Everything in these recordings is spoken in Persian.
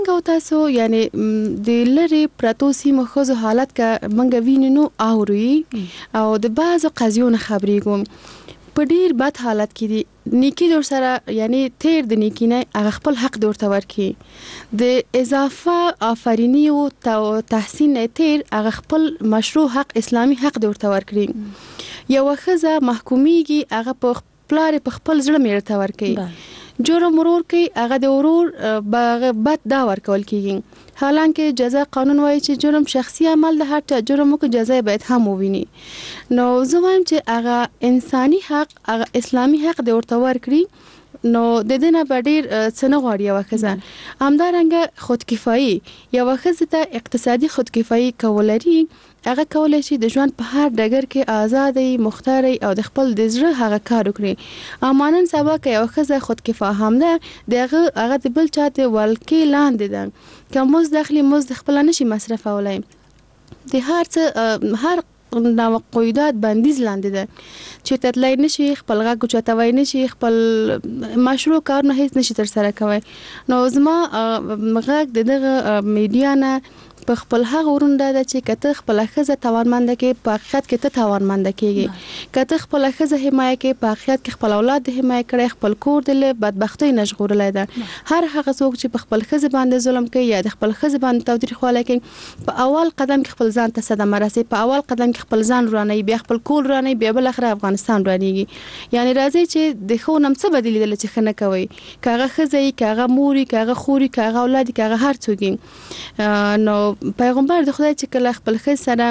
او تاسو یعنی د لری پرتو سیمو خو حالت کا منګ ویننو اوري او د بعض قضیو خبرې کوم په ډیر بد حالت کې دي نیکی در سره یعنی تیر د نیکی نه هغه خپل حق درته ورکي د اضافه آفرینی او تحسین تیر هغه خپل مشروع حق اسلامی حق درته ورکړي یو خزه محکومیږي هغه په خپل ځړه میرته ورکي جرم ورور کوي هغه د ورور بد دا ورکول کیږي حالانکه جزا قانون وایي چې جرم شخصي عمل د هر چا جرم کو جزا باید هم وویني نو زه وایم چې هغه انساني حق هغه اسلامي حق د ورته ورکړي نو د دې نه بډیر څنګه غواړي یو خزه همدارنګه خودکفایي یو خزه ته اقتصادي خودکفایي کولري هغه کولای شي د ژوند په هر ډګر کې آزادي مختاري او د خپل د زړه هغه کار وکړي امانن سبا کې یو خزه خودکفا هم ده هغه د بل چاته ولکې لاندې ده کوم دخلي مزد خپل نشي مصرفولای د هر نو قیودات بندیز لاندې ده چې تطلای نشي خپل غږ چتوي نشي خپل مشروع کار نه هیڅ نشي تر سره کوي نو زما غږ دغه میډیا نه په خپل هغه ورونده ده چې کته خپل خزه توانمند کې په حقیقت کې ته توانمند کېږي کته خپل خزه حمایت کې په حقیقت کې خپل اولاد حمایت کړي خپل کور د بدبختی نشغورلای ده هر هغه څوک چې په خپل خزه باندې ظلم کوي یا د خپل خزه باندې تاوتریخواله کوي په اول قدم کې خپل ځان ته صدمه رسي په اول قدم کې خپل ځان رانه بیا خپل کور رانه بیا بل اخر افغانستان رانیږي یعنی راځي چې د خو نم څه بدلیدل چې خنه کوي کاغه خزه کاغه موري کاغه خوري کاغه اولاد کاغه هر څوک نو پیغمبر د خدای چې کله خپل خز سره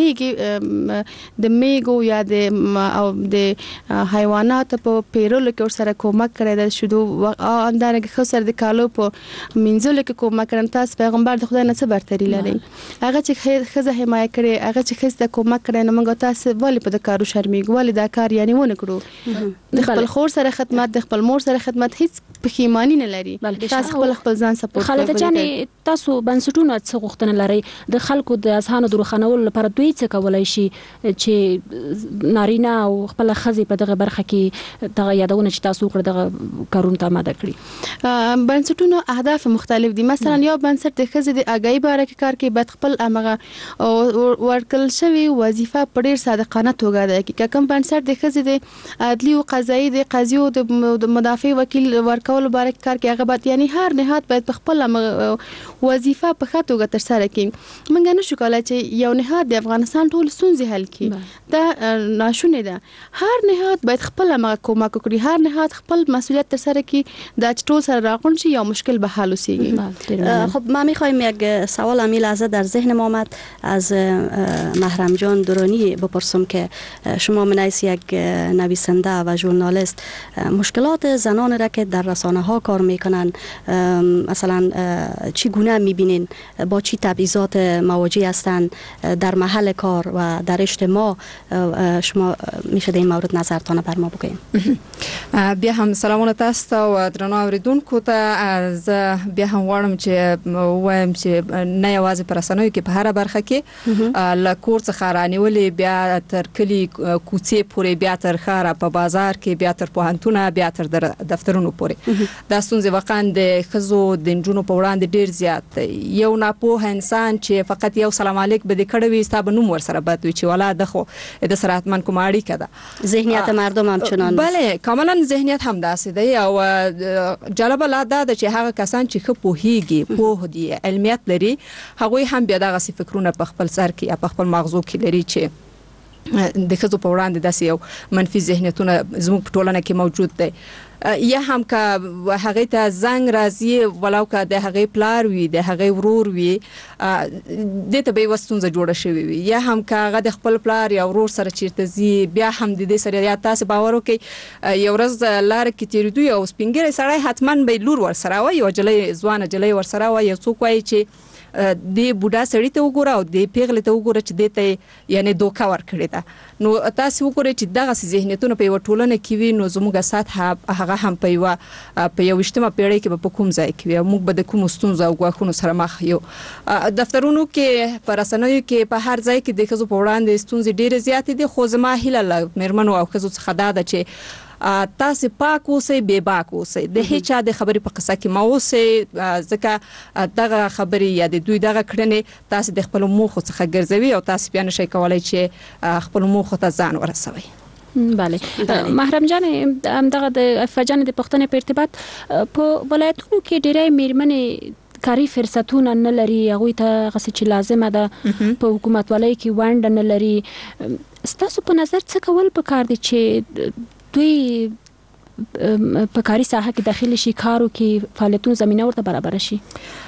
میګي د میګو یا د حیوانات په پیرولو کې سره کومک کړی د شودو اندارګه خو سره د کالو په منځلو کې کومک کړن تاسو پیغمبر د خدای نه څه برتری لري هغه چې خزه حمایت کړي هغه چې خز ته کومک کړي نو موږ تاسو ولې په د کارو شرمېږو ولې دا کار یعنی ونه کړو د خپل خور سره خدمت د خپل مور سره خدمت هیڅ پښیمانی نه لري تاسو خپل ځان سپورټ خالد جان تاسو بنسټونه څه غوښتنه لري د خلکو د اذهان دروخنول لپاره دوی څه کولای شي چې نارینه او خپل خزي په دغه برخه کې دغه یادونه چې تاسو کړ دغه کارونه ته آماده کړی بنسټونو اهداف مختلف دي مثلا یو بنسټ د خزي د اگای باره کې کار کوي بد خپل امغه ورکل شوی وظیفه په ډیر صادقانه توګه ده کې کوم بنسټ د خزي د عدلی او قضایي د قاضي او د مدافع وکیل ورکول باره کار کوي هغه بعد یعنی هر نهاد باید په خپل وظیفه په خاطر تر سره کړي منګ نه شو کولای چې یو نهاد د افغانستان ټول ستونزې حل کړي دا ناشونه ده هر نهاد باید خپل هغه کومک وکړي هر نهاد خپل مسئولیت تر سره کړي دا ټول سره راغون شي یا مشکل به حل وسیږي خب ما میخوایم یک سوال امی لحظه در ذهن ما آمد از محرم جان درانی بپرسم که شما من حیث یک نویسنده و ژورنالیست مشکلات زنان را که در رسانه ها کار میکنن مثلا چگونه میبینین با چی تبعیضات مواجه هستند در محل کار و در اجتماع شما میشه در این مورد نظرتان بر ما بگین بیا هم سلامونه تاسو ته او درنو اوریدونکو ته از بیا هم وړم چې وایم چې نه یوازې پر رسنیو کې په هر برخه کې ل کور څخه رانیولې بیا تر کلی کوڅې پورې بیا تر ښار په بازار کې بیا تر پوهنتونه بیا تر دفترونو پورې دا ستونزې واقعا د ښځو د نجونو په وړاندې ډیر زیات دی یو ناپوه انسان چې فقط یو سلام علیک به د کړه وي ستاب نوم ور سره بد وي چې ولا د خو د سره حتمن کوم اړیکه ده ذهنیت مردم هم چنان بله کاملا ذهنیت هم داسې دی او جالب لا ده چې هغه کسان چې خو پوهیږي پوه دي علمیت لري هغه هم بیا دغه فکرونه په خپل سر کې یا په خپل مغزو کې لري چې د خزو په وړاندې داسې یو منفي ذهنیتونه زموږ په ټولنه کې موجود دی یا هم که هغه ته زنګ راځي ولو که د هغه پلار وي د هغه ورور وي د ته به وستونزه جوړه شوی وي یا هم که هغه د خپل پلار یا ورور سره چیرته زی بیا هم د دې سره یا تاسو باور وکي یو ورځ لار کې تیریدو یو سپینګری سړی حتمان به لور ور سره وي یو جلې ځوانه جلې ور سره وي یو څوک وایي چې د بوډا سړی ته وګوره او د پیغله ته وګوره چې دته یعنی دوکا ور کړی دا نو تاسو وګورئ چې دغه ذهنیتونه په ټولنه کې وي نو زموږه سات هغه هم په یو اجتماع پیړۍ کې په کوم ځای کې وي موږ به د کوم ستونزو او غوښنو سره مخ یو دفترونو کې پر رسنیو کې په هر ځای کې د خزو په وړاندې ستونزې ډېرې زیاتې دي خو زما هیله له مرمنو او خزو څخه دا ده چې تاسو پاک اوسئ بے باک اوسئ د هیڅ چا د خبرې په قصه کې ما اوسئ ځکه دغه خبرې یا د دوی دغه کړنې تاسو د خپل موخو څخه ګرځوي او تاسو بیا نشئ کولای چې خپل موخو ته ځان ورسوي. بله محرم جان دغه د افجان د پښتنې په ارتباط په ولایتونو کې ډېرې میرمنې کاري فرصتونه نه لري، هغه ته غسی چې لازمه ده په حکومت ولای کې وند نه لري. ستاسو په نظر څه کول پکار دي چې دوی په کاري ساحه کې داخلي شي، کارو کې فعالیتونو زمينه ورته برابر شي؟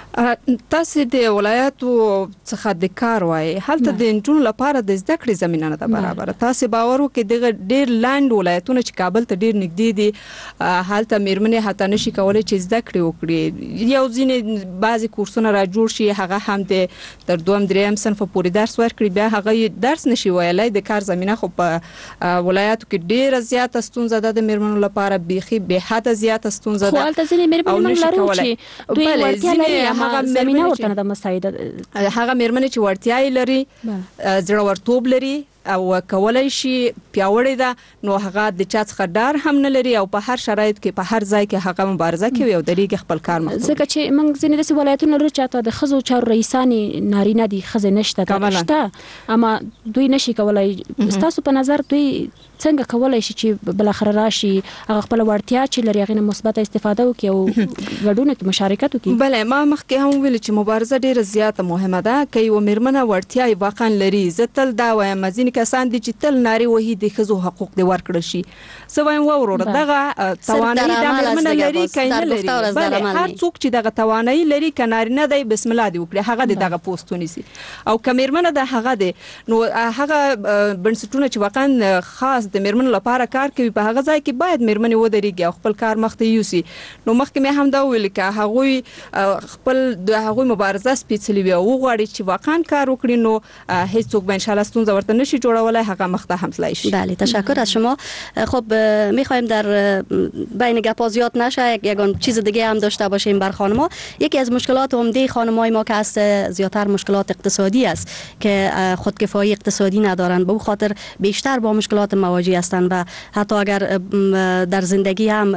تاسو د ولایتو څخه د کار وای هلته د انټونو لپاره د زده کړې زمينه نه برابر. تاسو باور وکړئ د ډېر لاند ولایتونو چې کابل ته ډېر نږدې دي هلته میرمنې حتی نشي کولای چې زده کړې وکړي. یو ځینې بعضي کورسونه را جوړ شي، هغه هم د تر دوم دریم صنف پورې درس ورکړي، بیا هغه درس نشي ویلای. د کار زمينه خو په ولایتو کې ډېر زیات ستونزه ده د میرمنو لپاره، بيخي به حد زیات ستونزه ده. خو هلته ځینې میرمنې لري چې دوی ورته لري هغه زمينه ورته د مساعده، هغه میرمنې چې ورتیاي لري، زړورتوب لري او کولای شي پیاوړی ده، نو هغه د چا څخه ډار هم نه لري او په هر شرایط کې په هر ځای کې هغه مبارزه کوي او درېږي خپل کار مخ. ځکه چې موږ ځینې د ولایتونو لري چې د خزو چارو رئیسانې نارینه دي، خزه نشته اما دوی نشي کولای. تاسو په نظر دوی څنګه کولای شي چې بل اخر راشي هغه خپل ورتیا چې لري غینه مثبت استفاده وکړي او ګډون کې مشارکت وکړي؟ بله ما مخکې هم ویل چې مبارزه ډیره زیاته مهمه ده. کوي و میرمنه ورتیا واقعا لري. زه تل دا وایم ځینې کسان دي چې تل ناري وهي د خزو حقوق دی ورکړل شي. زه وایم وروره دغه توانایي د میرمنه لري کینه لري. بله هر څوک چې دغه توانایي لري کنارینه دی بسم الله دی وکړي هغه دغه پوسټونی سي او کمیرمنه د هغه دی نو هغه بنسټونه چې واقعا خاص د میرمنو لپاره کار کوي په هغه ځای کې باید میرمنې ودرېږي او خپل کار مخته یوسي. نو مخکې مې هم دا ویل چې هغوی خپل د هغوی مبارزه سپیڅلې وي او غواړي چې واقعا کار وکړي، نو هیڅ څوک به ان شاء الله ستونزه ورته نشي جوړولای، هغه مخته هم تلای شي. بله تشکر از شما. خب میخوایم در بین گپا زیاد نشه، یگان چیز دیگه هم داشته باشیم بر خانم‌ها. یکی از مشکلات عمده خانم‌های ما که هست زیاتر مشکلات اقتصادی است که خودکفایی اقتصادی ندارند، به او خاطر بیشتر با مشکلات مواجه هستند و حتی اگر در زندگی هم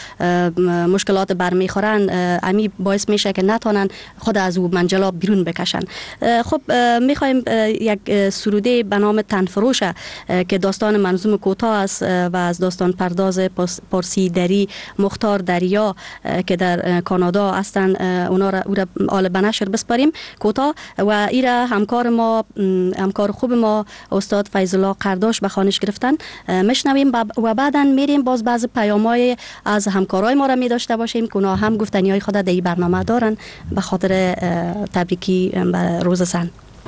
مشکلات برمیخورن امی باعث میشه که نتونن خود از او منجلاب بیرون بکشن. خب میخوایم یک سروده به نام تنفروش که داستان منظوم کوتاه است و از داستان پرداز پارسی دری مختار دریا که در کانادا هستن اونا را آل بنشر بسپاریم کوتاه و ایرا همکار خوب ما استاد فیض الله قرداش به خوانش گرفتن مشنویم و بعداً میریم باز بعض پیام‌های از همکارای ما را می داشته باشیم که اونا هم گفتنی‌های خود در این برنامه دارن به خاطر تبریکی روز زن.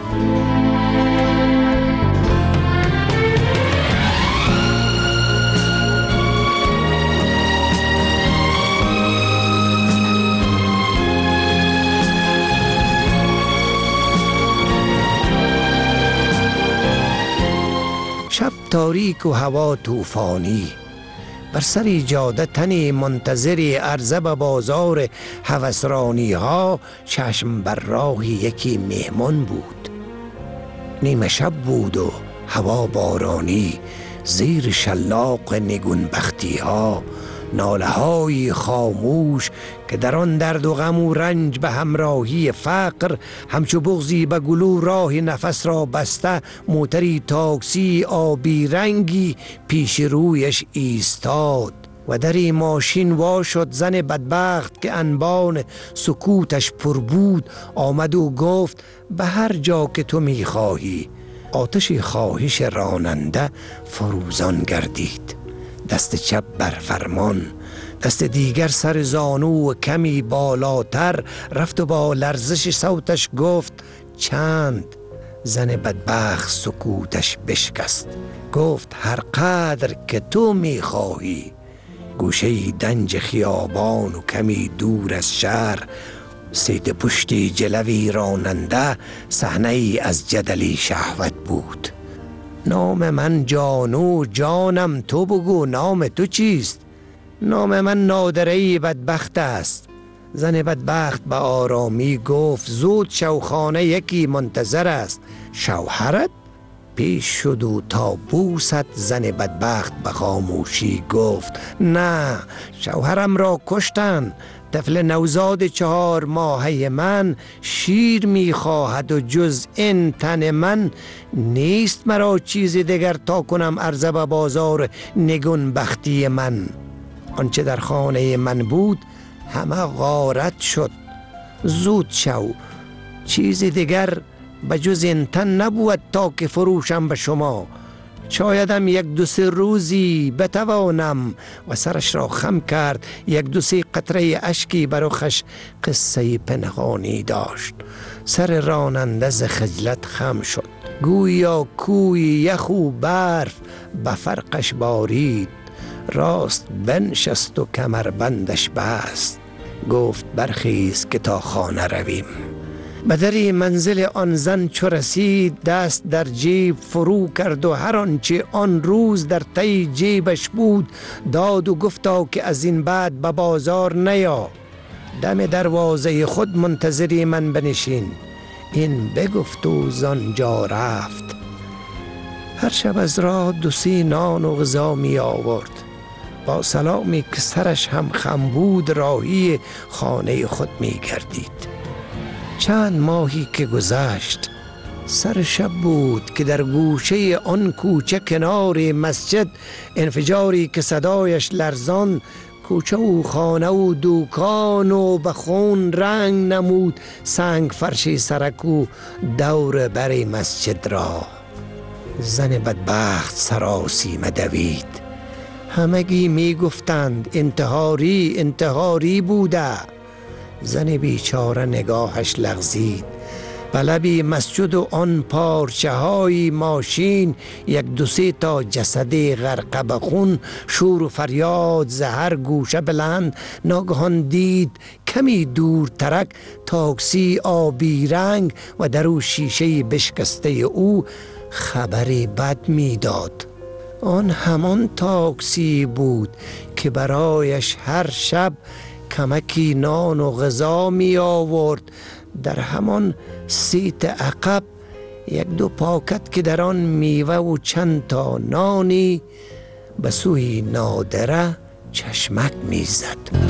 شب تاریک و هوا طوفانی، بر سر جاده تنی منتظر عرضه به بازار هوسرانی ها، چشم بر راهی یکی مهمان بود. نیمه شب بود و هوا بارانی، زیر شلاق نگونبختی ها ناله های خاموش که در آن درد و غم و رنج به همراهی فقر همچو بغضی به گلو راه نفس را بسته، موتری تاکسی آبی رنگی پیش رویش ایستاد و دری ماشین وا شد. زن بدبخت که انبان سکوتش پر بود آمد و گفت به هر جا که تو میخواهی. آتشی خواهش راننده فروزان گردید، دست چپ بر فرمان، دست دیگر سر زانو و کمی بالاتر رفت و با لرزش صوتش گفت چند. زن بدبخت سکوتش بشکست، گفت هر قدر که تو میخواهی. گوشه دنج خیابان و کمی دور از شهر، سید پشتی جلوی راننده، صحنه ای از جدلی شهوت بود. نام من جانو، جانم تو بگو نام تو چیست؟ نام من نادره‌ای بدبخت است. زن بدبخت به آرامی گفت زود شوخانه یکی منتظر است. شوهرت؟ پیش شد و تا بوست زن بدبخت به خاموشی گفت نه، شوهرم را کشتن. طفل نوزاد 4 ماهه من شیر می خواهد و جز این تن من نیست مرا چیزی دیگر تا کنم عرضه به بازار نگون بختی من. آنچه در خانه من بود همه غارت شد. زود شو، چیزی دیگر به جز این تن نبود تا که فروشم به شما. شایدم 1-2 روزی بتوانم. و سرش را خم کرد. 1-2 قطره اشکی بر رخش قصه پنهانی داشت. سر راننده ز خجلت خم شد. گویا کوی یخ و برف به فرقش بارید. راست بنشست و کمربندش بست. گفت برخیز که تا خانه رویم. به در منزل آن زن چو رسید دست در جیب فرو کرد و هر آنچه آن روز در تی جیبش بود داد و گفتا که از این بعد به بازار نیا. دم دروازه خود منتظری من بنشین. این بگفت و زانجا رفت. هر شب از راه 2-3 نان و غذا می آورد. با سلامی که سرش هم خم بود راهی خانه خود می گردید. چند ماهی که گذشت سر شب بود که در گوشه آن کوچه کنار مسجد انفجاری که صدایش لرزان کوچه و خانه و دوکان و به خون رنگ نمود سنگ فرشی سرک و دور بر مسجد را. زن بدبخت سراسیمه دوید. همگی می گفتند انتحاری بوده. زن بیچاره نگاهش لغزید. به لبی مسجد و آن پارچه های ماشین 1-2 تا جسد غرقه به خون شور و فریاد زهر گوشه بلند. ناگهان دید کمی دور ترک تاکسی آبی رنگ و در او شیشه بشکسته او خبری بد میداد. آن همان تاکسی بود که برایش هر شب کمکی نان و غذا می آورد. در همان سیت عقب 1-2 پاکت که در آن میوه و چند تا نانی به سوی نادره چشمک می زد.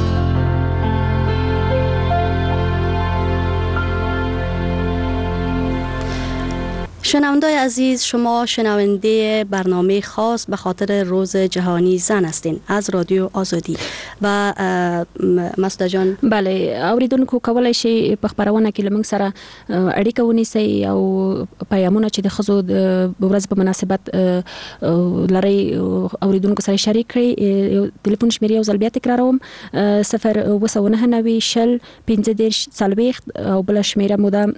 شنوندای عزیز، شما شنونده برنامه خاص به خاطر روز جهانی زن هستین از رادیو آزادی. و مسعود جان، بله، اوریدونکو کولای شي په خبرونه کې لمن سره اړیکه ونیسي او پیغامونه چې د خزو د ورځ په مناسبت لري اوریدونکو سره شریک کړئ. ټلیفون شمیرې یو ځل بیا تکراروم: 0 او بل شمیره مو ده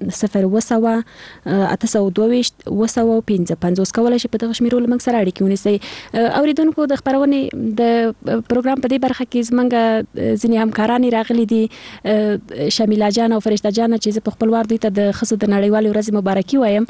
0 802 کولای شي په دغه شمیرو لمن سره اړیکه ونیسي. اوریدونکو د خبرونه د پروګرام په دې برخه کې زمونږ ځینې همکاران راغلي دي، شمیله جان او فرشته جان، چې په خپل وار دوی ته د خزو د نړیوالې ورځې مبارکي وایم.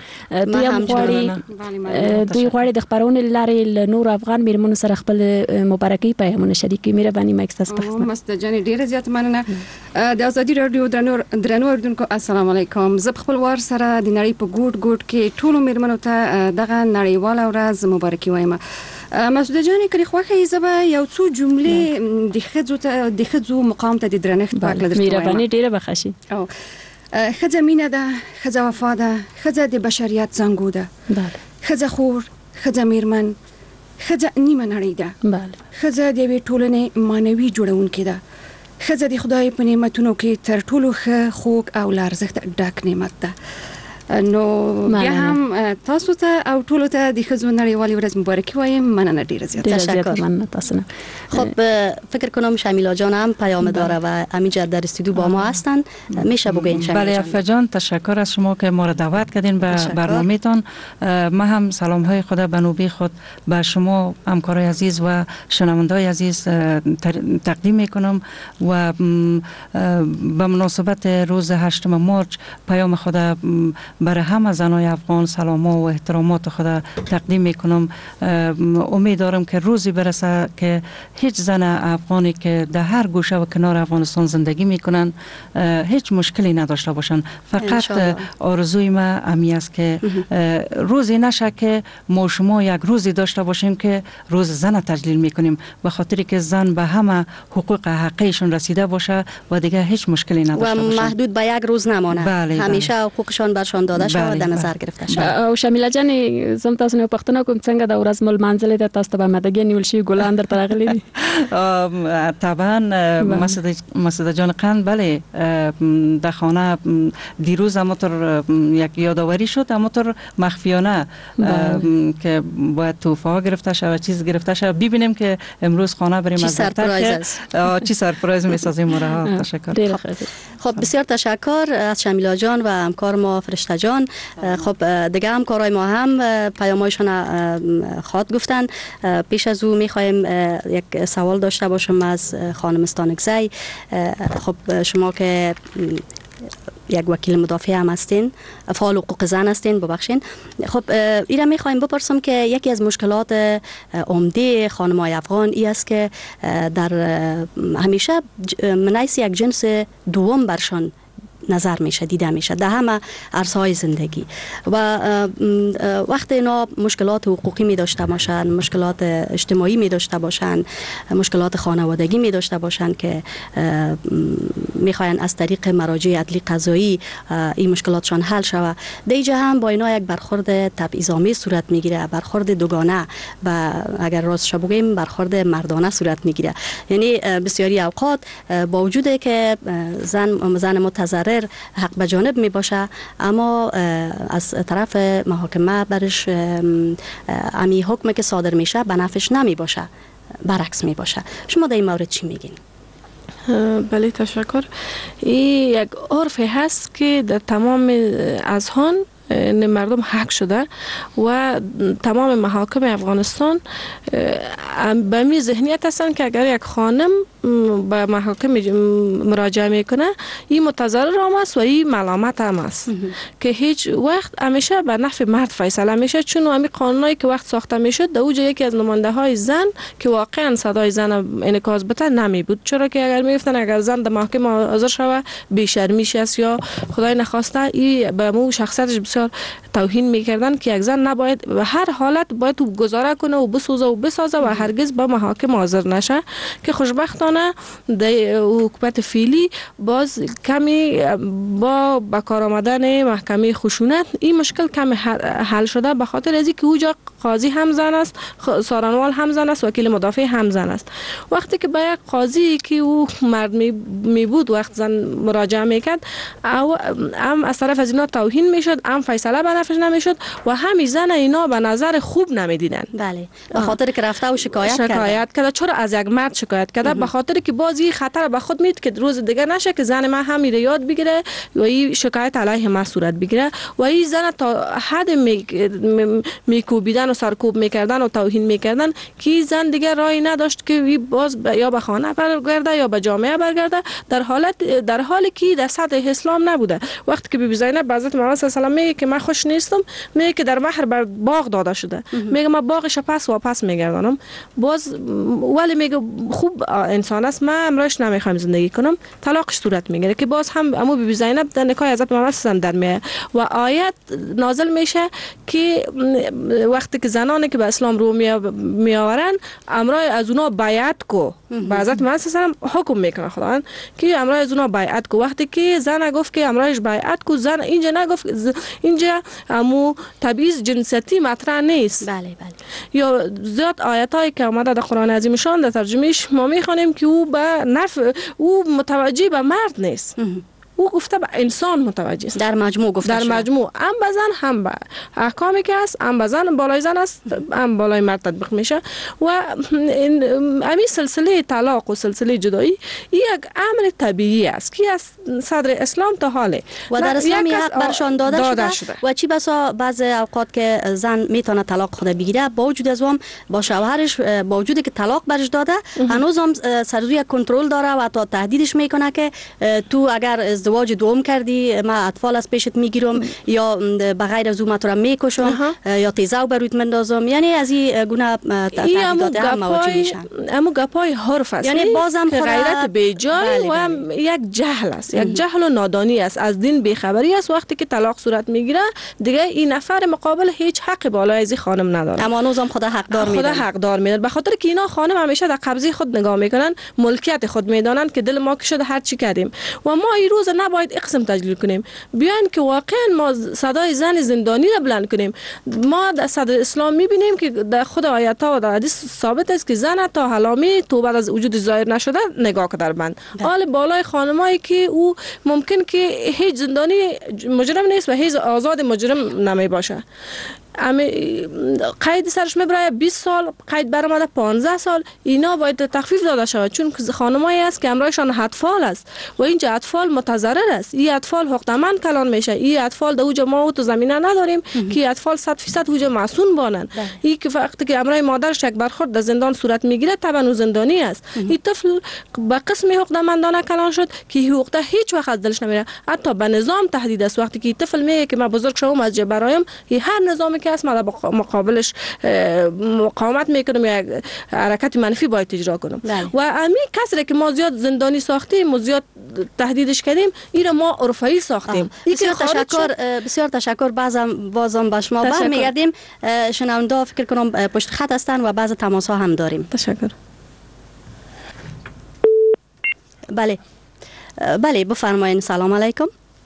دوی غواړي د خبرونه لارې له نور افغان میرمنو سره خپل مبارکي پیغامونه شریک کړي. مهرباني مایک تاسو په خدمت. مسعود جان ډیره زیات مننه. د آزادي رادیو درنو اوریدونکو السلام علیکم. زه په خپل وار سره د نړۍ په ګوټ کې ټولو میرمنو ته دغه نړیواله ورځ مبارکي وایم. مسعود جان کړي خوخه زبا یو څو جملې د خځو مقام ته د درنښت په اړه درته وایم. مهرباني ډیره بخښي. او خځه مینه ده، خځه وفا ده، خځه د بشریت زنګو ده. بله. خځه خور، خځه میرمن، خځه نیمه نړۍ ده. بله. خځه د یوې ټولنې مانوي جوړونکې ده. خځه د خدای په نعمتونو کې تر ټولو ښه، خوږ او له ارزښته ډک نعمت ده. نو بیا هم تاسو ته او ټولو ته د ښځو نړیوالې ورځ مبارکي وایم. مننه ډیره زیات. تشکر. مننه تاسو نه. خب فکر کنم شمیلا جان هم پیام داره و همینجا در استودیو با ما هستند. میشه بگین شمیلا جان؟ بله افا جان، تشکر از شما که ما را دعوت کردین به برنامه‌تان. ما هم سلام های خود به نوبه خود به شما همکارای عزیز و شنوندای عزیز تقدیم میکنم و به مناسبت روز 8 مارچ پیام خود برای همه زنای افغان سلام و احترامات خود تقدیم میکنم. امیدوارم که روزی برسه که هیچ زن افغانی که در هر گوشه و کنار افغانستان زندگی میکنن هیچ مشکلی نداشته باشن. فقط آرزوی ما امی است که روزی نشه که ما شما یک روزی داشته باشیم که روز زن تجلیل میکنیم، به خاطری که زن به همه حقوق حقیقیشون رسیده باشه و دیگه هیچ مشکلی نداشته باشه و محدود به یک روز نمانه. بله همیشه حقوقشان برشان داده شود و در نظر گرفته شود. او شمیله جان زم تاسو نه پښتنه کوم څنګه د ورځ مل منځلې د تاسو ته مدګې نیول شي ګلان در ترغلي دي. طبعا مسعود جان قند بله در خانه دیروز همونطور یک یادآوری شد، همونطور مخفیانه که باید توفا گرفته شود، چیز گرفته شود. ببینیم که امروز خانه بریم از دفتر چی سرپرایز میسازیم. مرا تشکر. خب بسیار تشکر از شمیلا جان و همکار ما فرشته جان. خب دیگه همکارای ما هم پیامایشان خواد گفتن. پیش از او میخوایم یک سوال داشته باشم از خانم استانکزی. خب شما که یک وکیل مدافع هم هستین، فعال حقوق زن هستین، ببخشین. خب اینا میخوایم بپرسم که یکی از مشکلات عمده خانم‌های افغان ای است که در همیشه منیس یک جنس دوم برشان نظر میشه، دیده میشه در همه عرصه‌های زندگی و وقتی اینا مشکلات حقوقی می داشته باشن، مشکلات اجتماعی می داشته باشن، مشکلات خانوادگی می داشته باشن که میخواین از طریق مراجع عدلی قضایی این مشکلاتشان حل شود، دیگه هم با اینا یک برخورد تبعیض‌آمیز صورت میگیره، برخورد دوگانه و اگر راستش بگیم برخورد مردانه صورت میگیره. یعنی بسیاری اوقات با وجود که زن متضرر حق به جانب می باشه، اما از طرف محاکمه برش امی حکم که صادر میشه به نفعش نمی باشه، برعکس می باشه. شما در این مورد چی میگین؟ بله تشکر. این یک عرفی هست که در تمام اذهان مردم حق شده و تمام محاکم افغانستان به می ذهنیت هستند که اگر یک خانم به محاکم مراجعه میکنه این متضرر هم است و این ملامت هم است که هیچ وقت همیشه به نفع مرد فیصله میشه، چون همین قانونایی که وقت ساخته میشد در اوج یکی از نماینده های زن که واقعا صدای زن انعکاس بده نمی بود، چرا که اگر میگفتن اگر زن در محاکم حاضر شوه بی‌شرمیش است یا خدای نخواسته این به مو شخصیتش بسیار توهین میکردن که یک زن نباید به هر حالت باید تو گزاره کنه و بسوزه و بسازه و هرگز به محاکم حاضر نشه، که خوشبختانه در حکومت فعلی باز کمی با کار آمدن محکمه خشونت این مشکل کمی حل شده، به خاطر از اینکه اوجا قاضی هم زن است، سارنوال هم زن است، وکیل مدافع هم زن است. وقتی که به یک قاضی که او مرد می بود وقت زن مراجعه میکرد او هم از طرف از اینا توهین میشد، هم فیصله به نفعش نمیشد و هم زن اینا به نظر خوب نمیدیدن. بله، به خاطر که رفته و شکایت کرده. چرا از یک مرد شکایت کرده؟ به خاطر که بازی خطر به خود میاد که روز دیگه نشه که زن من هم یاد بگیره و این شکایت علیه ما صورت بگیره و این زن تا حد میکوبیدن و سرکوب میکردن و توهین میکردن که زن دیگه راهی نداشت که باز یا به خانه برگرده یا به جامعه برگرده، در حالی که در سطح اسلام نبوده. وقتی که بیبی زینب به حضرت محمد صلی الله علیه و آله میگه که من خوش نیستم، میگه که در مهر بر باغ داده شده، میگه من باغش پس واپس میگردانم، باز ولی میگه خوب انسان است، من امروز نمیخوام زندگی کنم، طلاقش صورت میگیره که باز هم امو بیبی زینب در نکاح حضرت محمد صلی الله علیه و آله در میاد و آیت نازل میشه که وقتی که زنانی که به اسلام رو میآورن امرای از اونا بیعت کو، به حضرت محمد صلی الله علیه و آله حکم میکنه خداوند که امرای از اونا بیعت کو. وقتی که زن گفت که امرایش بیعت کو، زن اینجا نگفت، اینجا امو تبعیض جنسیتی مطرح نیست. بله بله. یا زیاد آیاتایی که اومده در قرآن عظیم شان در ترجمهش ما میخوانیم که او به نفع او متوجه به مرد نیست، او گفته به انسان متوجه است. در مجموع گفته در مجموع هم به زن هم به احکامی که است، هم به زن بالای زن است، هم بالای مرد تطبیق میشه و همین سلسله طلاق و سلسله جدایی یک امر طبیعی است که از صدر اسلام تا حاله و در اسلام حق برشان داده شده و چی بسا بعض اوقات که زن میتونه طلاق خود بگیره با وجود از هم با شوهرش با وجودی که طلاق برش داده هنوز هم سر روی کنترل داره و تا تهدیدش میکنه که تو اگر ازدواج دوم کردی ما اطفال از پیشت میگیرم یا بغیر از اون تو را میکشم یا تیزو بروت مندازم، یعنی از این گونه تهدیدات هم مواجه میشن. اما گپای حرف است، یعنی بازم که غیرت بیجای و یک جهل است، یک جهل و نادانی است، از دین بیخبری است. وقتی که طلاق صورت میگیره دیگه این نفر مقابل هیچ حق بالای از خانم نداره. اما هنوزم خدا حقدار میدن، به خاطر که اینا خانم همیشه در قبضه خود نگاه میکنن، ملکیت خود میدانن که دل ما که شده هر چی کردیم و ما این روز نباید اقسم تجلیل کنیم. بیاین که واقعا ما صدای زن زندانی را بلند کنیم. ما در صدر اسلام میبینیم که در خود آیات ها و در حدیث ثابت است که زن تا حلامی تو بعد از وجود ظاهر نشده نگاه که در بند. حال بالای خانمایی که او ممکن که هیچ زندانی مجرم نیست و هیچ آزاد مجرم نمی باشه. قید سرش میبره 20 سال، قید برآمده 15 سال. اینا باید تخفیف داده شود، چون خانمایی است که همراهشان اطفال است و اینجا اطفال متضرر است. این اطفال حقوقمند کلان میشه. این اطفال در اوج ما تو زمینه نداریم که اطفال 100% اوج معصوم بانن. این که وقتی که همراه مادرش یک برخورد در زندان صورت میگیره طبعا او زندانی است. این طفل به قسم حقوقمندانه کلان شد که حقوق هیچ وقت از دلش نمیره. حتی به نظام تهدید است. وقتی که طفل میگه که من بزرگ شوم از جبرایم، هر نظامی که است ما مقابلش مقاومت میکنم یا حرکت منفی باید اجرا کنم. و امی کسری که ما زیاد زندانی ساختیم و زیاد تهدیدش کردیم، این ما عرفی ساختیم. بسیار تشکر. بازم به شما برمیگردیم. شنونده فکر کنم پشت خط هستن و بعض تماس ها هم داریم. تشکر. بله بفرمایید. سلام علیکم.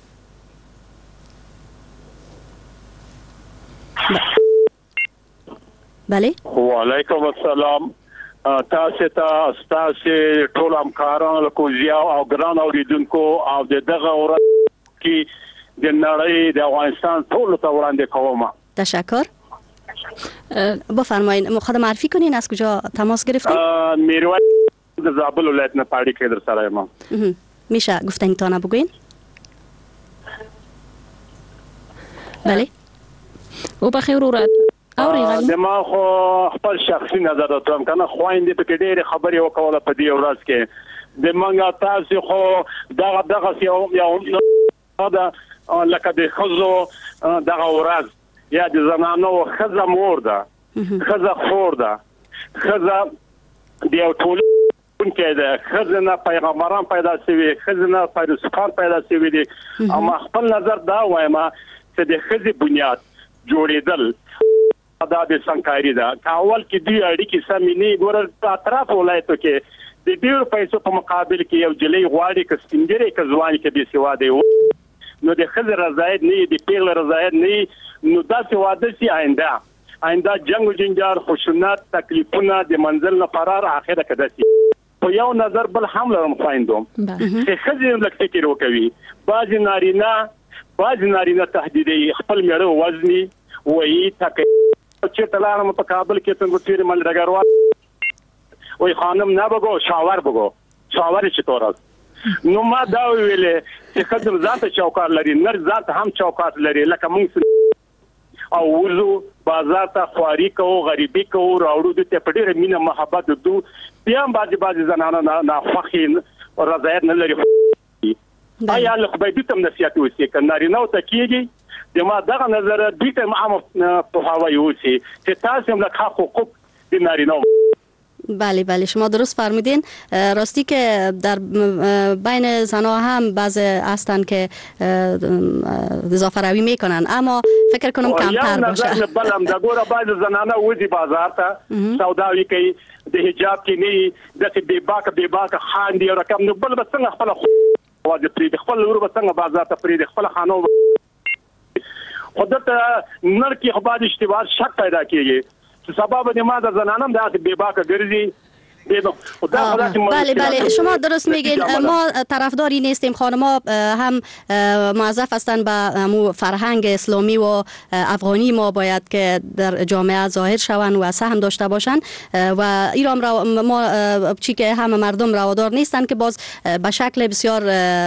بله و علیکم السلام. تاسو ته تاسو ټول همکارانو له کوزیا او ګران اوریدونکو او دغه ورځ کې د نړۍ د افغانستان ټول ته وړاندې کوم. تشکر. بفرمایید خود معرفی کنین از کجا تماس گرفتین؟ میرویس د زابل ولایت نه پاړی کې در سره یم. میشه گفتنیتونه بگوین؟ بله. او بخیر ورات د ما خو خپل شخصي نظر درته کنه خويندې په کې ډېر خبرې وکوله په دې ورځ کې د منګه تاسو خو دغه یو دا لکه د خزو دغه ورځ یا د زنانو خزه مور ده، خزه خور ده، خزه د یو ټول کې ده، خزه پیغمبران پیدا شوی، خزه فیلسوفان پیدا شوی دي. اما خپل نظر دا وایم چې د خزه بنیاد جوړېدل دا د سنکاري ده. اول کې دوی اړیکې سمې نه ګورل په اطراف ولایتو کې د ډېرو پیسو په مقابل کې یو جلۍ غواړي که سپینګرې که ځواني کې بې سواده نو د ښځې رضایت نه د پیغلې رضایت نه نو داسې واده شي آینده جنګ و جنجال خشونت تکلیفونه د منزل نه فرار اخره کې داسې په یو نظر بل هم لرم خویندو چې ښځې لږ فکر وکوي. بعضې نارینه تهدیدوي خپل میړه وزني وایي چیرته لاړم په کابل کې څنګه تیرې مل ډګروال وای خانم نه بگو شاور بگو شاور چطور است. نو ما دا ویلې چې خدای ذات چوکار لري، نر ذات هم چوکات لري. لکه موږ او وزو بازار ته خواري کوو، غریبي کوو، راوړو د په ډېر مینه محبت دو بیا هم بعضې زنانه ناخوښې رضایت نه لري. آیا له خدای دې تم نصیحت وشي که نارینهو ته کېږي د ما دغه نظر دوی ته عام پوهاوی وشي چې تاسو هم لکه حقوق د نارینهو. بله شما درست فرمودین. راستی که در بین زنها هم بعض هستن که اضافه روی میکنن، اما فکر کنم کمتر باشه. بله هم دا ګوره بعض زنانه وځي بازار ته سوداوي کوي د حجاب کې نه داسې بې باکه خاندي او رقم نو بل به څنګه خپله واځي پرېږدي، خپل لور به څنګه بازار ته پرېږدي، خپله خانو خو دلته نر کې خو بعض اشتباه شک پیدا کېږي چې سبب د ما د زنانم داسې بې باکه ګرځي. بله شما درست میگین. ما طرفداری نیستیم. خانم‌ها هم موظف هستند به فرهنگ اسلامی و افغانی ما باید که در جامعه ظاهر شوند و سهم داشته باشند و ایران را ما چی که همه مردم روادار نیستند که باز به شکل بسیار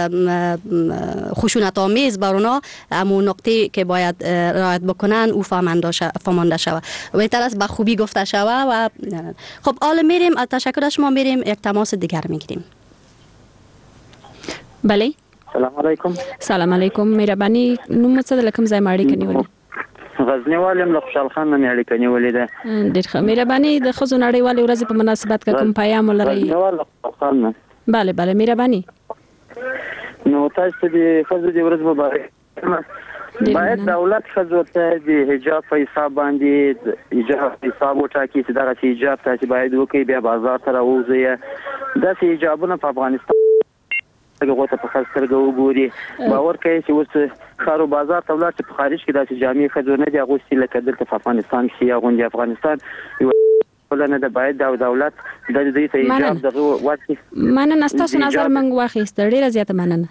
خشونت آمیز بر اونا همون نقطه که باید رعایت بکنن او فهمانده شود و بهتر است به خوبی گفته شود. و خب حالا میریم تشکر از شما، میریم یک تماس دیگر میگیریم. بله سلام علیکم. سلام علیکم. مهرباني نوم څه د لکم ځای ماړی کنيولې؟ غزنی والم له خوشحال خان نه مې اړیکه نیولې ده. ډېر ښه. مهرباني د ښځو نړیوالې ورځې په مناسبت کوم پیغام ولرئ؟ غزنی والم خوشحال نه. بله بله مهرباني. نو تاسو د ښځو د ورځ مبارک. باید دولت ښځو ته د حجاب په حساب باندې حجاب حساب وټاکي چې دغه حجاب تاسو باید وکړي، بیا بازار ته راوځي. دا حجابونه په افغانستان هغه ته په خاص سترګه وګوري. باور کوي چې اوس خارو بازار ته ولاړ چې په خارج کې داسې جامې ښځو نه دي اغوستي لکه دلته په افغانستان کې یا غونډې افغانستان ولنه د باید دولت د دې ته حجاب دغه ورکړي. مننه. تاسو نظر منګ واخیست. ډیره زیاته مننه.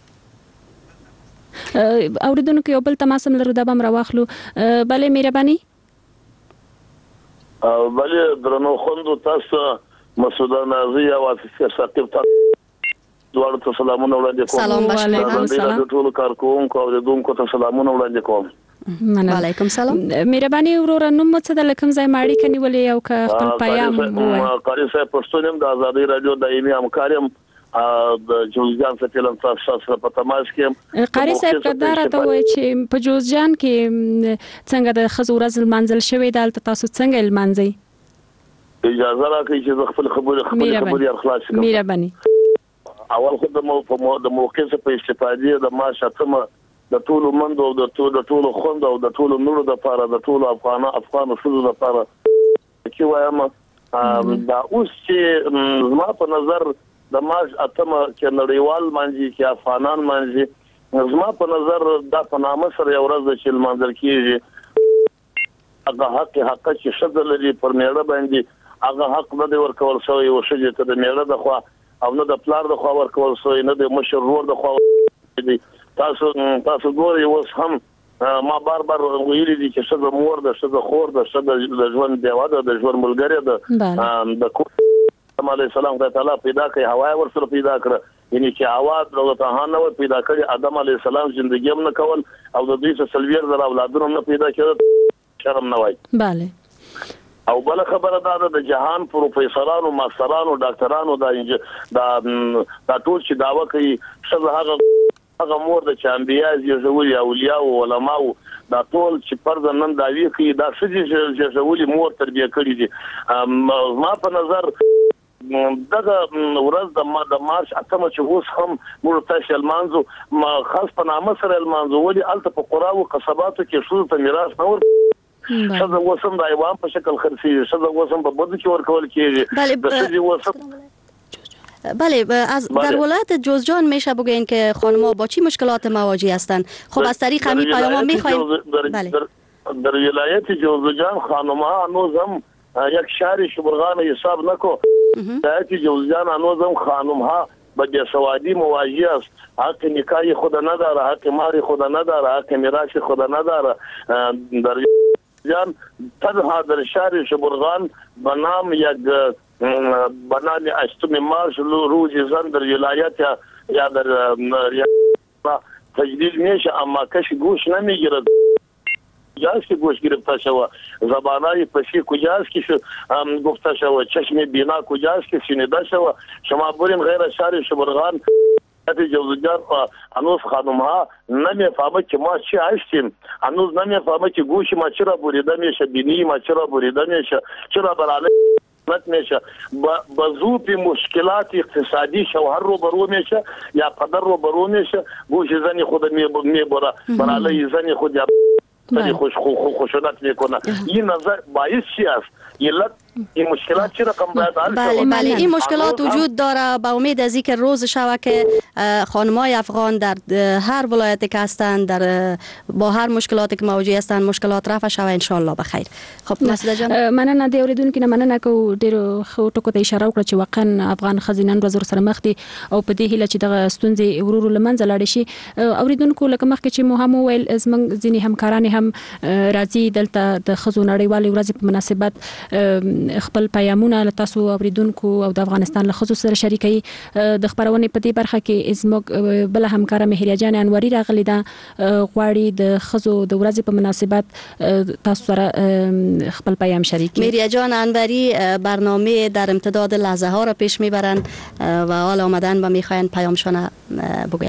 اوریدونکو یو بل تماس لرو د بم راواخلو. بله مهرباني. بله درنو خوندو تاسو مسعود نازي او اساس ثقيف دوړو ته سلامونه وړاندې کوم. سلام علیکم. سلام ټول کارکونکو او دونکو ته سلامونه وړاندې کوم. وعلیکم سلام. مهرباني ورور نوم څه د لکم ځای ماړی کنيولې او که خپل پیغام وایي؟ قاری صاحب پښتونم د آزادۍ رادیو دایمي همکارم د جوزجان څخه فلم تاسو سره په تماس کې. قاری صاحب قدر ته وایي چې په جوزجان کې څنګه د خزو ورځ منځل شوی دالته تاسو څنګه المنځي؟ اجازه راکړئ چې خپل خبرې اخلاص کړم. مهرباني. اول خو د موقع څخه په استفادې د معاش اتمه د ټولو مندو د ټولو خوند او د ټولو نورو د لپاره د ټولو افغان شوزو د لپاره کې وایم دا اوس چې زما په نظر د معاش اتمه چې نړیوال مانځي کې افغانان مانځي زما په نظر دا په نامه سره یو ورځ چې منځل کیږي هغه حق چې شذ لري پر میړه باندې هغه حق نه دی ورکول شوی او شجه ته د میړه د خوا او نه د پلار د خوا ورکول شوی نه د مشر ورور د خوا دی. تاسو ګورئ اوس هم ما بار ویلي دي چې څه د مور د څه د خور د څه د ژوند دیوا د ژوند ملګری د کوم علی السلام تعالی پیدا کړي هوا ورسره پیدا کړ یعنی چې هوا د تهانه ور پیدا کړي آدم علی السلام ژوندۍ هم نه کول او د دې سلویر د اولادونو نه پیدا کړ شرم نه وای. bale او بل خبره دا د جهان پروفیسورانو ماسترانو ډاکټرانو دا ټول چې داوا کوي څه هغه مور د چامبیاز یوزولي اولیاء او علماء دا ټول چې فرض نن دا وی کوي دا څه چې یوزولي مور تربیه کړی دي. ما په نظر دغه ورځ د مارچ اتمه چې اوس هم موږ تاسو المانزو خاص په نامه سره المانزو ولي الته په قرا او قصباتو کې شو ته میراث نه ور شذ وسم د ایوان په شکل خرسي شذ وسم په بده کې ورکول کیږي. بله از در ولایت جوزجان میشه بگین که خانم‌ها با چی مشکلات مواجه هستند؟ خب از طریق همین پیام‌ها می‌خوایم. بله در ولایت جوزجان خانم‌ها هنوز هم یک شهر شبرغان حساب نکو. ولایت جوزجان هنوز هم خانم‌ها با بیسوادی مواجه است. حق نکاح خود نداره، حق مال خود نداره، حق میراث خود نداره. در جان تنها در شهر شبرغان بنام یک بنام اشتم مارش روز زن در ولایت یا در تجدید میشه اما کش گوش نمیگیره. کجاست که گوش گرفته شود زبانهای پسی کجاست که گفته شود چشم بینا کجاست که شنیده شود. شما برین غیر شهر شبرغان جوزجان هنوز خانم‌ها نمیفهمه که ما چی هستیم، هنوز نمیفهمه که گوش ما چرا بریده میشه، بینی ما چرا بریده میشه، چرا برای میشه با ذوب مشکلات اقتصادی شوهر رو برو میشه یا پدر رو برو میشه گوش زنی خود میبره برای زنی خود یا خوشونت میکنه. این نظر باعث چی است؟ این مشکلات چی رقم باید حل شود؟ بله این مشکلات وجود داره. با امید از اینکه روز شود که خانم‌های افغان در هر ولایتی که هستند با هر مشکلاتی که مواجه هستند مشکلات رفع شود ان شاء الله بخیر. خب مسعود جان مننه د اوریدونکو نه مننه کو ډیرو خو ټکو ته اشاره وکړه چې واقعا افغان خزینان ورځ سره مخ دي او په دې هیله چې دغه ستونزې ورور لمنځه لاړ شي. اوریدونکو لکه مخکې چې مو هم ویل زمنګ ځینې همکاران هم راځي دلته د خزو نړیوالې ورځې په مناسبت خپل پیغامونه تاسو اوریدونکو او د افغانستان له خزو سره شریکي. د خبرونه په دې برخه کې زموږ بل همکار مهریا جان انوري راغلی دا غواړي د خزو د ورځې په مناسبت تاسو سره خپل پیغام شریک. مهریا جان انوری برنامه در امتداد لحظه ها را پیش میبرند و حال آمدن و میخواین پیامشان بگوین.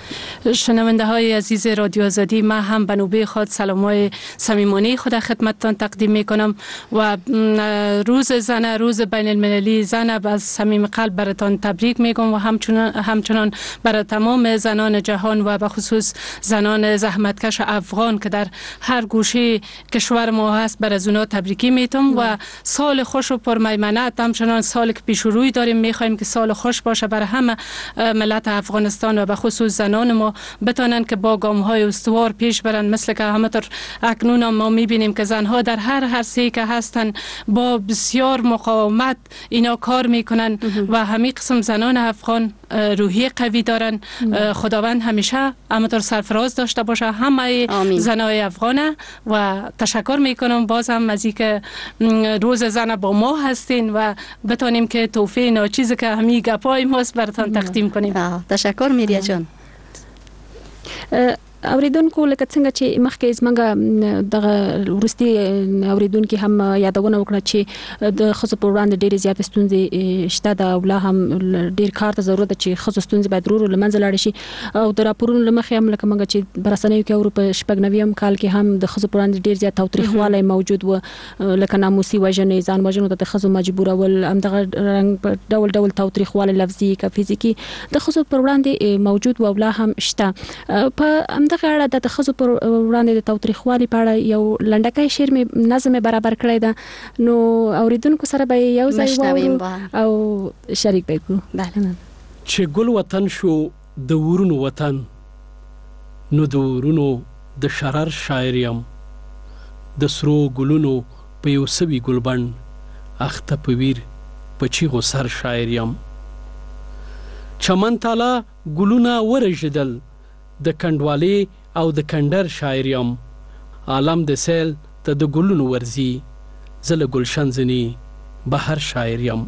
شنونده های عزیز رادیو آزادی، ما هم به نوبه خود سلام‌های صمیمانه خود خدمتتان تقدیم میکنم و روز زن، روز بین المللی زن، از صمیم قلب براتان تبریک میگم و همچنان برای تمام زنان جهان و به خصوص زنان زحمتکش افغان که در هر گوشه کشور ما هست برای اونا تبریکی میتم و سال خوش و پرمیمنت. همچنان سال که پیش روی داریم، میخوایم که سال خوش باشه برای همه ملت افغانستان و به خصوص زنان ما، بتانن که با گام‌های استوار پیش برن. مثل که همطور اکنون ما میبینیم که زنها در هر عرصه‌ای که هستن با بسیار مقاومت اینا کار میکنن و همین قسم زنان افغان روحی قوی دارن. خداوند همیشه همطور سرفراز داشته باشه همه زنای افغانه و تشکر میکنم بازم از اینکه روز زن با ما هستین و بتانیم که توفیق ناچیزی که همین گپای ماست براتون تقدیم کنیم. تشکر میریا جان. اوریدونکو لکه څنګه چې مخکې زمونږ دغه ورستي اوریدونکو هم یادونه وکړه چې د خصوص په وړاندې ډېرې زیاتې ستونزې شته ده او لا هم ډېر کار ته ضرورت ده چې خصوص ستونزې باید ورو له منځه لاړې شي. او د راپورونو له مخې هم لکه موږ چې په رسنیو کې اورو په 96 کال کې هم د خصوص په وړاندې ډېر زیات تاوتریخوالی موجود و، لکه ناموسي وژنې، ځان وژنو ته د ښځو مجبورول، همدغه ډول ډول تاوتریخوالی لفظي که فزیکي د خصوص پر وړاندې موجود و او لا هم شته. په دغه اړه د ښځو پر وړاندې د تاوتریخوالي په اړه یو لنډکی شعر مې نظم برابر کړی ده، نو اوریدونکو سره به یو ځای واورو او شریک به کړو. چې ګل وطن شو د ورونو وطن، نو د ورونو د شرر شاعر یم، د سرو ګلونو په یو سوي ګلبن، اخته په ویر په چیغو سر شاعر یم. چمن تالا ګلونه ورژېدل، د کندوالي او د کندر شاعر یم، عالم د سیل ته د ګلونو ورزي، زه له ګلشن ځنې بهر شاعر یم.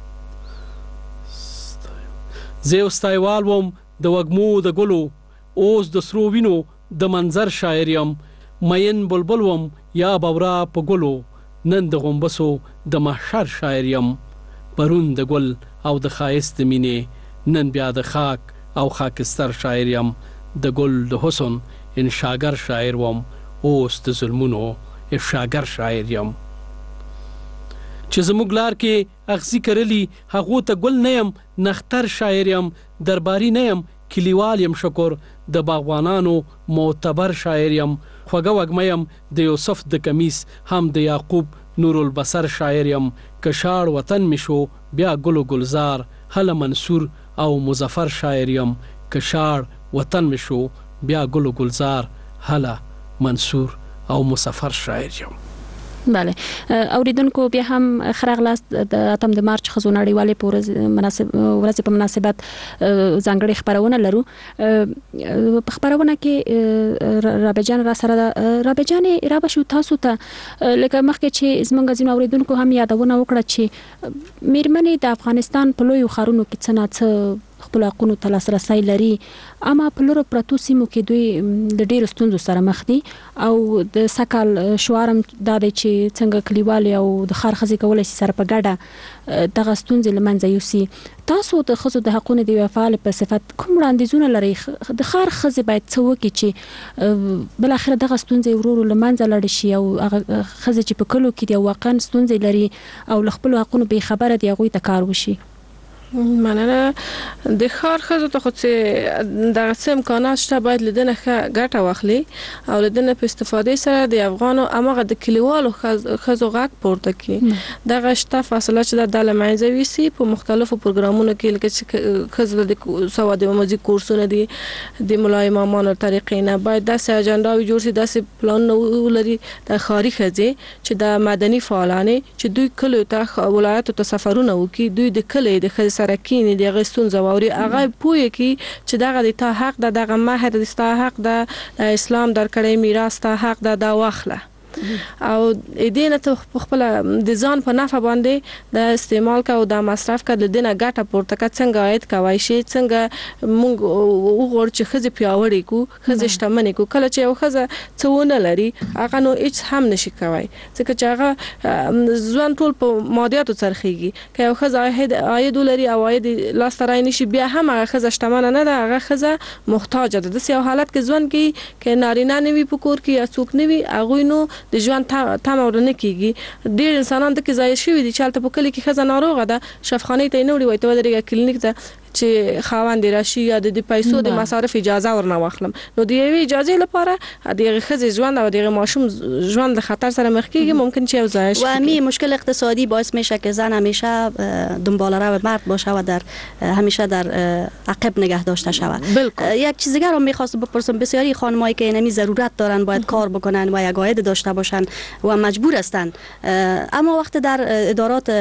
زه یو ستایوال وم د وږمو د ګلو، اوس د سرو وینو د منظر شاعر یم. مین بلبل وم یا بورا په ګلو، نن د غومبسو د محشر شاعر یم. پرون د ګل او د ښایست مینې، نن بیا د خاک او خاکستر شاعر یم. د ګل د حسن انشاگر شاعر وم، اوس د ظلمونو افشاگر شاعر یم. چې زموږ لار کې اغزي کرلی، هغو ته ګل نه یم نختر شاعر یم. درباري نه یم کلیوال یم شکر، د باغوانانو معتبر شاعر یم. خوږه وږمه یم د یوسف د کمیس، هم د یعقوب نور البصر شاعر یم. که شاړ وطن می شو بیا ګل و ګلزار، هله منصور او مظفر شاعر یم. که شاړ وطن می شو بیا ګل و ګلزار، هله منصور او مظفر شاعر یم. بله اوریدونکو بیا هم خراغلاست د اتم د مارچ ښځو نړیوالې ورځې په مناسبت ځانګړې خبرونه لرو. په خبرونه کې رابعه جان را سره ده. رابعه جانې را به شو تاسو ته لکه مخکې چې زموږ ځینو اوریدونکو هم یادونه وکړه چې میرمنې د افغانستان په لویو ښارونو کې څه نه څه خپل حقونو ته لاسرسی لري، اما په لرو پرتو سیمو کې دوی د ډېرو ستونزو سره مخ دي او د سکل شوارم دا دی چې څنګه کلیوالي او د ښار ښځې کولی شي سره په ګډه دغه ستونزې له منځه یوسي. تاسو د ښځو د حقونو د یوې فعالې په صفت کوم وړاندیزونه لرئ؟ د ښار ښځې باید څه وکړي چې بالاخره دغه ستونزې ورو ورو له منځه لاړې شي او هغه ښځې چې په کلو کې دي او واقعا ستونزې لري او له خپلو حقونو بې خبره دي هغوی ته کار وشي؟ مننه. د ښار ښځو ته خو چې دغه څه امکانات شته باید له دې نه ښه ګټه واخلي او له دې نه په استفادې سره د افغانو هماغه د کلیوالو ښځو غږ پورته کړي. دغه شته فاصله چې د له منځه یوسي په مختلفو پروګرامونو کې، لکه چې ښځو د سواد عمومي کورسونه دي د ملا امامانو طریقې نه باید داسې اجنډاوې جوړ شي، داسې پلانونه ولري د ښاري ښځې چې د مدني فعالانې چې دوی کلیو ته ولایتو ته سفرونه وکړي، دوی د کلي د ښځې سره کینی دغه ستونزه واوري، هغه پوهه کی چې دغه د تا حق د دغه مهر د ستا حق د اسلام درکړی میراث ته حق د واخله. او دې نه ته خپل د ځان په نفع باندې د استعمال کا او د مصرف کا د دینه ګټه پورته کا څنګه عاید کوي شي څنګه مونږ وګور چې خزه پیاوړی کو خزه شتمنې کو کله چې یو خزه څونه لري هغه نو هیڅ هم نشي کوي ځکه چې هغه ځوان ټول په مادیاتو څرخيږي که یو خزه عاید لري او عاید لاس ترای نشي بیا هم هغه خزه شتمنه نه ده هغه خزه محتاج ده د یو حالت کې ځوان کې نارینه نوي په کور کې یا څوک نوي هغه نو د ژوند تم ورنه کیږي ډیر انسانان د کې ځای شوی دي چې البته په کلی کې خزه ناروغه ده شفخانه ته نه وړي وای ته درې کلینیک ته چې خاوند راشي یا د پیسو د مصارف اجازه ورنه واخلم نو د یوې اجازه لپاره د خزه ژوند او د ماشوم ژوند د خطر سره مخ کیږي ممکن چې یو ځای شي و همین مشکل اقتصادی باعث میشه که زن همیشه دنبال رو مرد باشه و در همیشه در عقب نگه داشته شود. یک چیز دیگر رو می‌خواستم بپرسم بسیاری خانمایی که اینمی ضرورت دارن باید کار بکنن و یک عاید داشته باشن و مجبور هستن اما وقت در ادارات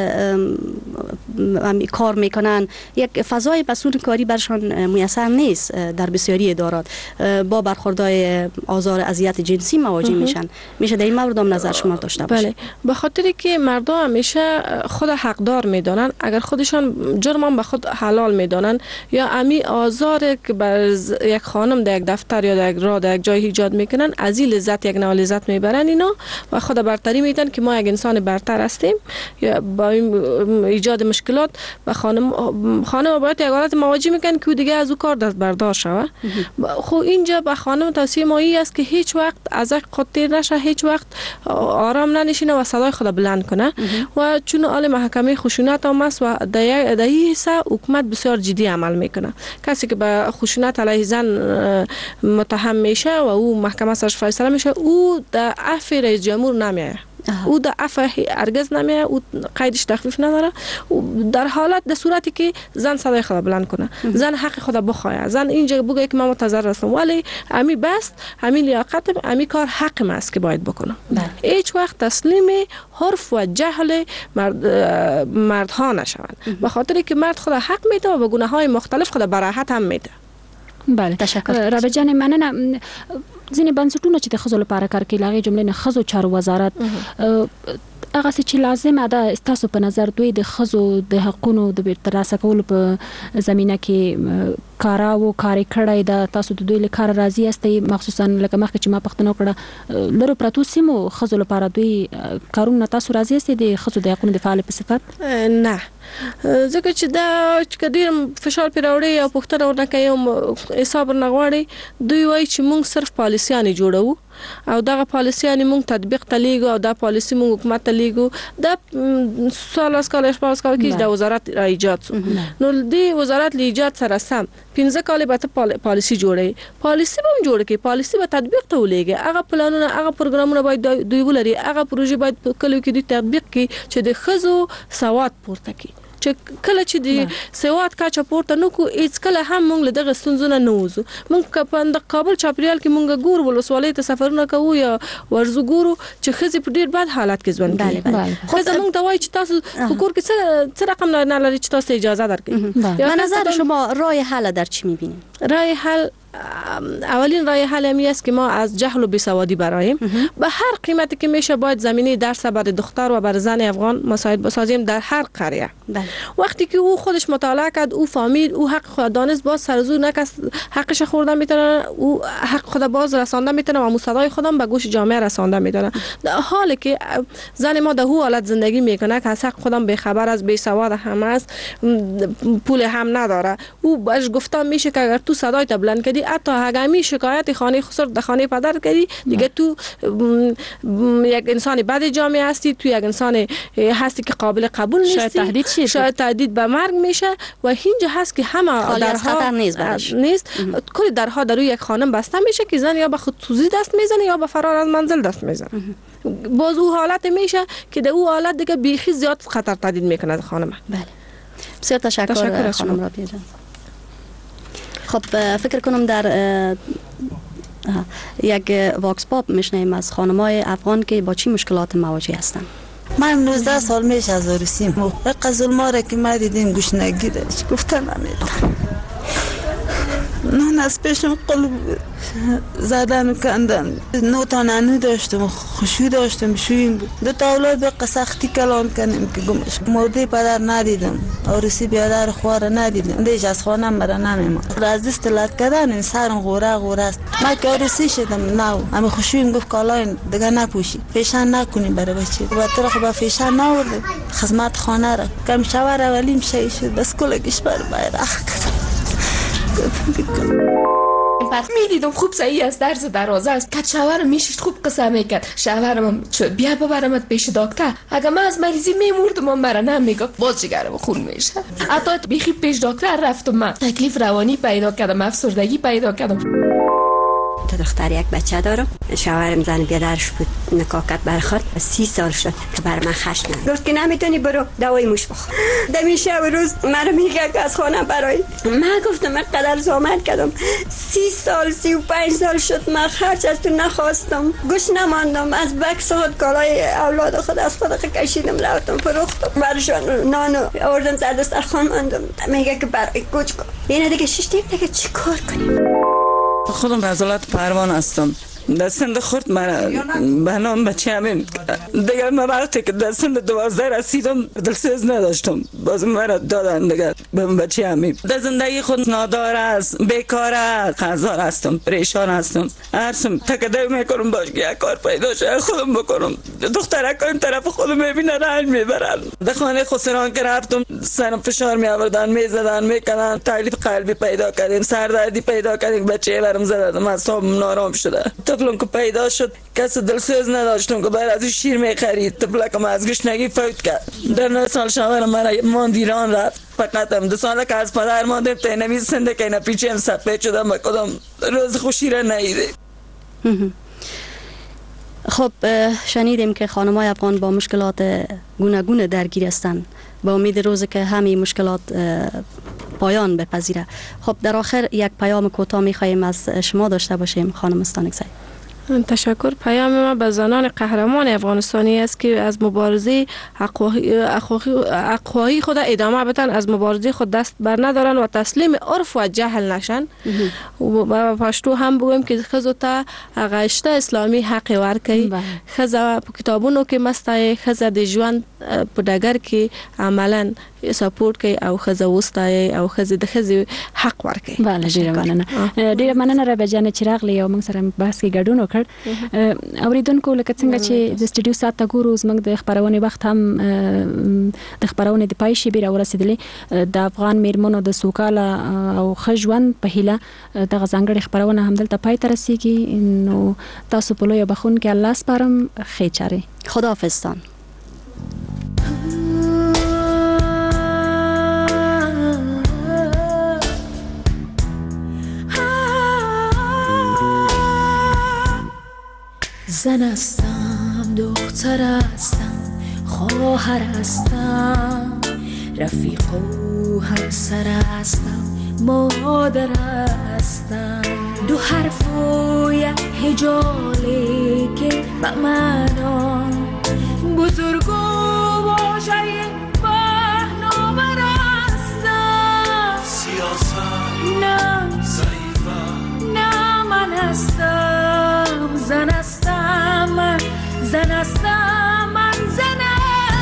کار میکنن یک فضای مسئول کاری برشان میسر نیست در بسیاری ادارات با برخوردهای آزار اذیت جنسی مواجه میشن میشه در این مورد هم نظر شما داشته باشید؟ بله به خاطر که مردم همیشه خود حقدار میدانن اگر خودشان جرم به خود حلال میدانن یا امی آزار که بر یک خانم در یک دفتر یا در یک راه در یک جای ایجاد میکنن از این لذت یک نوع لذت میبرن اینا و خود برتری میدن که ما یک انسان برتر هستیم یا با ایجاد مشکلات و خانم باید یک حالت مواجه میکنن که دیگه از او کار دست بردار شوه خو اینجا به خانم توصیه ما این است که هیچ وقت از خود تیر نشه هیچ وقت آرام ننشینه و صدای خود بلند کنه و چون عالم محکمه خشونت هم است و در این حصه حکومت بسیار جدی عمل میکنه کسی که به خشونت علیه زن متهم میشه و او محکمه سرش فیصله میشه او در عفو رئیس جمهور نمیه او در عفو هرگز نمیه او قیدش تخفیف نداره در حالت در صورتی که زن صدای خود بلند کنه زن حق خود بخواه زن اینجا بگه که من معتذر هستم ولی امی بست امی لیاقت امی کار حق ما است که باید بکنم هیچ وقت تسلیم حرف و جهل مردها نشوند به خاطر که مرد خود حق میده و به گناه های مختلف خود براحت هم میده. بله تشکر رابعه جان مننه ځینې بنسټونه چې د ښځو لپاره کار کوي هغې جملې نه ښځو چارو وزارت هغه څه چې لازمه ده ستاسو په نظر دوی د ښځو د حقونو د ترلاسه کولو په زمینه کې کاراو کاری کړی ده تاسو د دوی له کار راضي یاستئ مخصوصا لکه مخکې چې ما پوښتنه وکړه لرو پرتو سیمو ښځو لپاره دوی کارونه تاسو راضي یاستئ د ښځو د حقونو د فعال په صفت نه ځکه چې دا چې ډیر فشار پیراوړي او پوښتنه ورنکوي او حساب ورنغواړي دوی وایي چې موږ صرف پالیسیانې جوړو او دغه پالیسیانې موږ تطبیق ته لیږو او دا پالیسی موږ حکومت ته لیږو دا سال کال شپږ کال کې د وزارت را ایجاد شو نو د وزارت له ایجاد سره سم 15 کال به پالیسی جوړي پالیسی به جوړ کړي پالیسی به تطبیق ته ولېږي هغه پلانونه هغه پروګرامونه باید دوی ولري هغه پروژې باید په کلو کې د تطبیق کې چې د ښځو سواد پورته کړي چې کله چې د سواد کچه پورته نکو هیڅ کله هم موږ له دغه ستونزو نه نوځو موږ په کابل چاپریال کې موږ ګور ولسوالۍ ته سفرونه کوو یا ورزو ګورو چې ښځې په ډیر بد حالت کې ژوند کوي خو زموږ ته وایي چې تاسو په کور کې څه رقم نه لري چې تاسو اجازه درکړي به نظر شما راه حل در چی می‌بینید؟ راه حل اولین راه حل همی است که ما از جهل و بیسوادی براییم به هر قیمتی که میشه باید زمینه درس برای دختر و برای زن افغان مساعد بسازیم در هر قریه وقتی که او خودش مطالعه کرد او فهمید او حق خود دانست باز سر زور نکس حقش خوردن میتونه او حق خود باز رسانده میتونه و صدای خودم به گوش جامعه رسانده میتونه در حالی که زن ما در هو حالت زندگی میکنه که از حق خودم بیخبر از بیسواد هم است پول هم نداره او باش گفتم میشه که اگر تو صدای بلند کردی حتی هنگامی شکایت خانه خسرت در خانه پدر کردی دیگه تو یک انسان بد جامعه هستی تو یک انسان هستی که قابل قبول نیستی شاید تهدید به مرگ میشه و اینجا هست که همه درها نیست کلی درها در روی یک خانم بسته میشه که زن یا به خودسوزی دست میزنه یا به فرار از منزل دست میزنه باز او حالت میشه که در او حالت دیگه بیخی زیاد خطر تهدید میکنه خانم. بله بسیار تشکر خانم رابعه جان. خب فکر کنم در یک واکس پاپ میشنیم از خانمای افغان که با چی مشکلات مواجه هستن. من 19 سال میشه از عروسیم قزل ما را که ما دیدیم گوش نگیرش گفتن نمیدونم نه از پیشم قلب زدن کندن، نه تا نانو داشتم، خوشی داشتم، شویم بود. دو تا اولاد به قسختی کلان کنیم که گمش. مرده پدر ندیدم، عروسی بیادر خوار ندیدم. دیش از خانم برا نمیمان. از دست لط کردن سرم غوره است. ما که عروسی شدم نو، اما خوشیم گفت کالاین دیگه نپوشی، فیشن نکنی برای بچه. و طرف با فیشن نورده. خدمت خانه را کم شوار اولیم شی شد، بس کلگیش بر بیرخ کردم. میدیدم خوب صحیح است، درز درازه است، کت شوهرم میشید خوب قصه میکرد. شوهرم بیا ببرمت پیش دکتر، اگه من از مریضی میمردم من برا نمیگفت، باز جگرم خون میشه. حتی بیخی پیش دکتر رفتم، من تکلیف روانی پیدا کردم، افسردگی پیدا کردم. تا دختر یک بچه دارم، شوهرم زن بیادرش بود، نکاکت برخورد 30 سال شد که بر من خشم نداشت. گفت که نمیتونی برو دوای موش بخور. دمی شب روز مرا میگه که از خانه برای من گفتم من قدر زحمت کردم، 30 سال 35 سال شد من خرج از تو نخواستم، گوش نماندم، از بکس خود کالای اولاد خود از خود کشیدم رفتم فروختم، برشان نان آوردم سر دسترخوان ماندم. میگه که برای کوچ کن. اینه دیگه شش دیگه چیکار کنیم؟ خودم رزالت پروان هستم. در سند خورد من به نام بچه همین دیگه من وقتی که در سند 12 رسیدم دلسوز نداشتم، باز مرا دادن دیگه به بچه همین. در زندگی خود نادار است، بیکار است، خزار هستم، پریشان هستم، هرسم تکده میکنم باش که یک کار پیدا شه خودم بکنم. دخترک این طرف خودم میبینه رنج میبرن. در خانه خسران که رفتم سرم فشار می آوردن، میزدن، میکنن، تکلیف قلبی پیدا کردیم، سردردی پیدا کردیم، بچه برم زدم، اعصابم نارام شده. طفلم که پیدا شد کسی دلسوز نداشتم که باید از این شیر میخرید. طفلکم از گشنگی فوت کرد. در 9 سال شوهرم من ماند ایران رفت. فقط 2 سال که از پدر ماندم تا نمی زنده که اینا پیچم سفید شدم و کدام روز خوشی را ندیده. خب شنیدیم که خانم‌های افغان با مشکلات گوناگون درگیر هستند. با امید روزی که همین مشکلات پایان بپذیره. خب در آخر یک پیام کوتاه می‌خوایم از شما داشته باشیم خانم استانکزی. تشکر. پیام ما به زنان قهرمان افغانستانی است که از مبارزه حق‌خواهی خود ادامه بدن، از مبارزه خود دست بر ندارن و تسلیم عرف و جهل نشن. و پشتو هم بگویم که خزو تا غشته اسلامی حق ورکی، خزا کتابونو که مستای خزا د ژوند په ډګر کې عملاً سپورټ کوي او خزا وستای او خزا د خزي حق ورکي. بله ډیره مننه رابعه جان چې راغلی او موږ سره بحث کې ګډون وکړ. اوریدونکو لکه څنګه چې د سټډیو ساعت ته ګورو زموږ د خبرونې وخت هم د خبرونې د پای شي بیره ورسېدلې. د افغان میرمنو د سوکاله او ښه ژوند په هیله دغه ځانګړې خبرونه همدلته پای ته رسیږي. نو تاسو په لویه بخښونکي الله سپارم. ښې چارې. خداحافظتان. زن هستم، دختر هستم، خواهر هستم، رفیق و همسر هستم، مادر هستم. دو حرف و یک هجاله که به معنا بزرگ و باشه پهناور هستم. سیاست نه ضعیفم، نه من هستم زن هستم، من زن هستم، من زن هستم.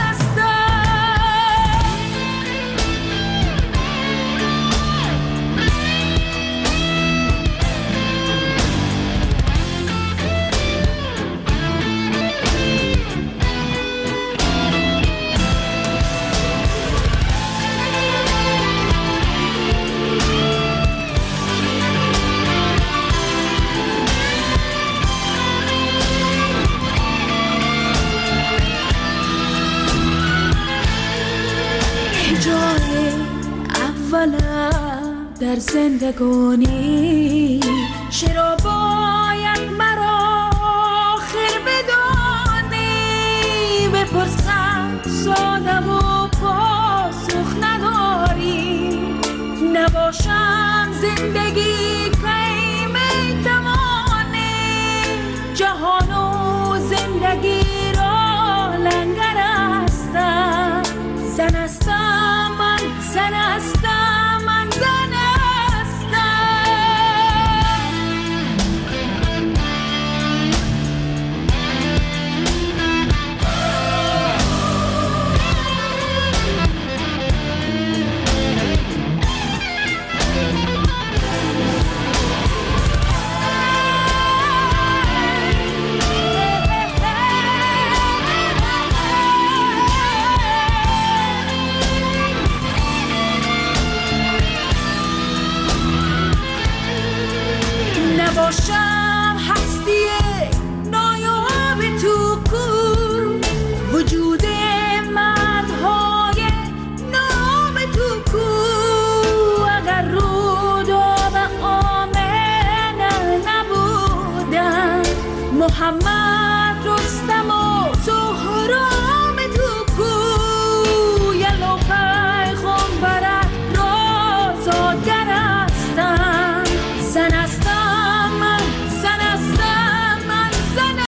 در زندگانی چرا باید مرا آخر بدانی؟ بپرسم ساده و پاسخ نداری. نباشم زندگی کی میتوانی؟ جهان و زندگی را لنگر هستم. زن هستم، من زن هستم، من زن هستم. محمد رستم و سهراب